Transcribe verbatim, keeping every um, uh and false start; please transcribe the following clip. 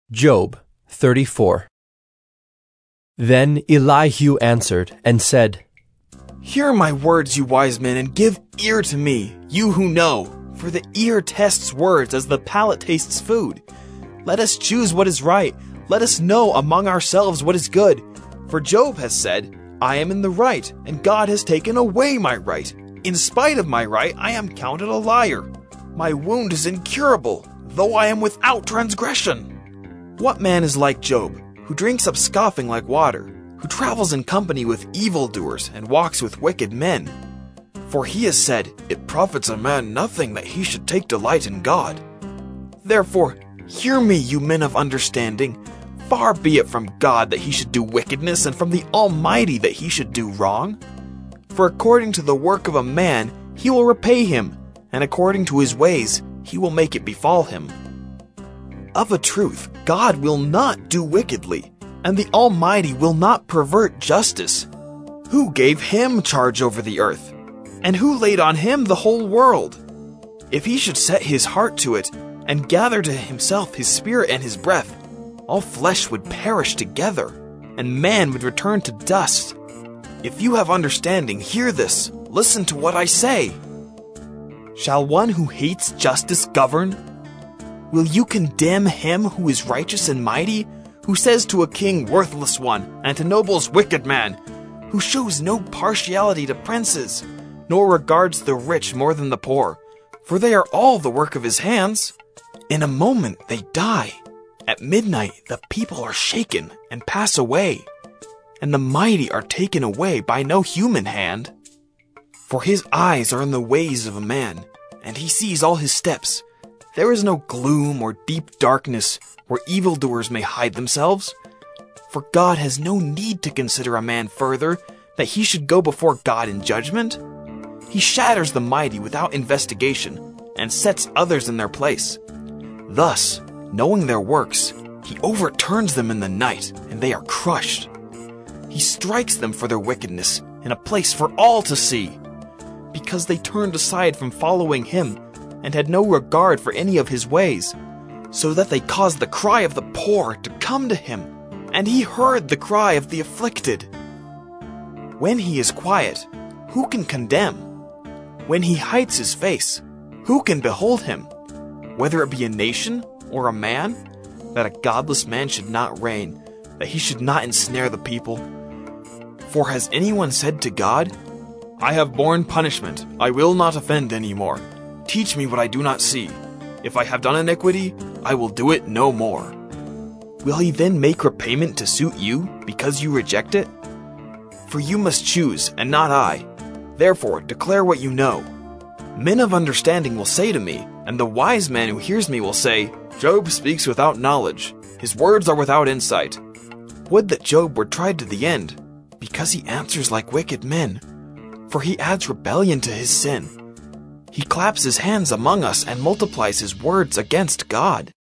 Job thirty-four. Then Elihu answered and said, Hear my words, you wise men, and give ear to me, you who know, for the ear tests words as the palate tastes food. Let us choose what is right. Let us know among ourselves what is good. For Job has said, I am in the right, and God has taken away my right. In spite of my right, I am counted a liar. My wound is incurable, though I am without transgression. What man is like Job, who drinks up scoffing like water, who travels in company with evildoers and walks with wicked men? For he has said, It profits a man nothing that he should take delight in God. Therefore, hear me, you men of understanding. Far be it from God that he should do wickedness, and from the Almighty that he should do wrong. For according to the work of a man, he will repay him, and according to his ways, he will make it befall him. Of a truth, God will not do wickedly, and the Almighty will not pervert justice. Who gave him charge over the earth? And who laid on him the whole world? If he should set his heart to it, and gather to himself his spirit and his breath, all flesh would perish together, and man would return to dust. If you have understanding, hear this. Listen to what I say. Shall one who hates justice govern? Will you condemn him who is righteous and mighty, who says to a king, worthless one, and to nobles, wicked man, who shows no partiality to princes, nor regards the rich more than the poor, for they are all the work of his hands? In a moment they die. At midnight the people are shaken and pass away, and the mighty are taken away by no human hand. For his eyes are in the ways of a man, and he sees all his steps. There is no gloom or deep darkness where evildoers may hide themselves. For God has no need to consider a man further, that he should go before God in judgment. He shatters the mighty without investigation, and sets others in their place. Thus, knowing their works, he overturns them in the night, and they are crushed. He strikes them for their wickedness in a place for all to see, because they turned aside from following him, and had no regard for any of his ways, so that they caused the cry of the poor to come to him, and he heard the cry of the afflicted. When he is quiet, who can condemn? When he hides his face, who can behold him? Whether it be a nation or a man, that a godless man should not reign, that he should not ensnare the people. For has anyone said to God, I have borne punishment, I will not offend any more. Teach me what I do not see. If I have done iniquity, I will do it no more. Will he then make repayment to suit you, because you reject it? For you must choose, and not I. Therefore, declare what you know. Men of understanding will say to me, and the wise man who hears me will say, Job speaks without knowledge. His words are without insight. Would that Job were tried to the end, because he answers like wicked men. For he adds rebellion to his sin. He claps his hands among us and multiplies his words against God.